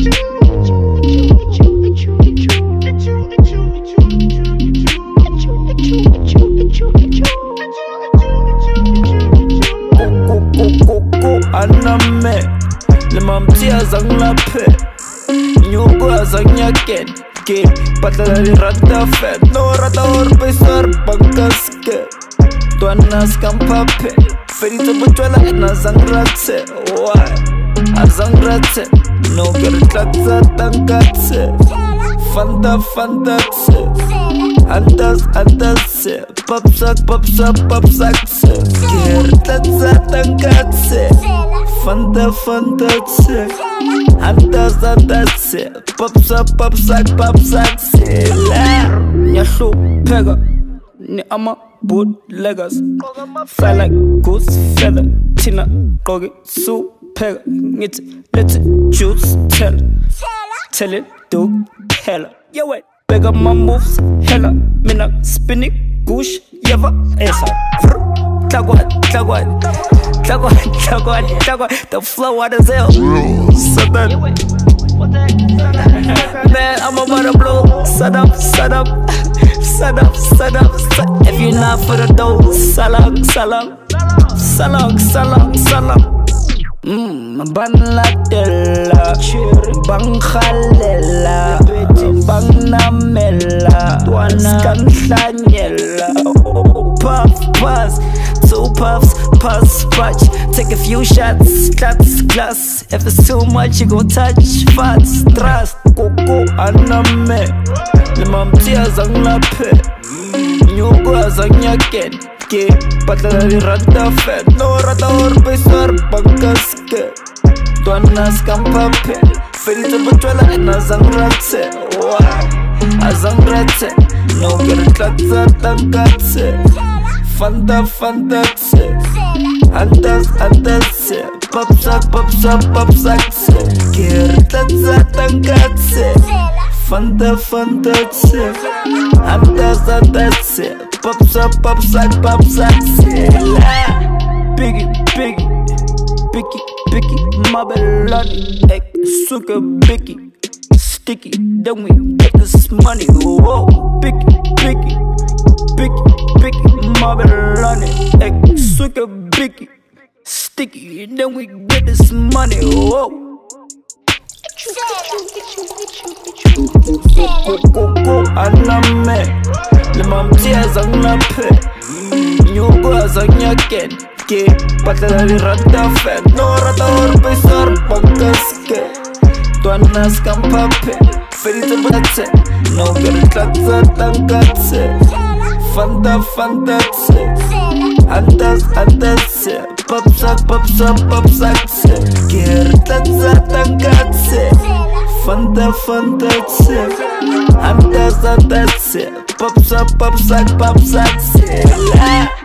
Aname limamtia zanglape nyugo zanyaken ke patala di rata fet no rata or besar bangkaske tuanas kampape ferito butwala na zangratse why azangratse no gertatsa tankatse fanta andas popsak gertatsa tankatse fanta andas popsak la nyahlu pega ni ama bootleggers fly like goose feather tina qoge soup pega ngit let's juice tell it do hella yo wait bega my moves hella mina spinning gush yava esa tagwa the flow out of hell so that man I'm about to blow set up if you're not for the dough salam Banlatella Bang Khalela Bang Namela Skantlanyela Puff pass 2 puffs pass patch take a few shots glass if it's too much you gon' touch fast trust Coco aname limamtia zanglape nyugo zanyaken ke patala di rata fet no rata or besar bangkaske tuanas kampape ferito butwala na zangratse why azangratse no gertatsa tankatse fanta andas popsak gertatsa tankatse fanta andas popsak Biggie, Mabelani, sugar Biggie, sticky, then we get this money. Whoa, Biggie, Mabelani, sugar Biggie, sticky, then we get this money. Whoa. Aname, limamtia zanglape, nyugo zanyaken. Ke patala di rata fet no rata or besar bangkaske tuanas kampape ferito butwala no gertatsa tankatse fanta andas popsak gertatsa tankatse fanta andas popsak la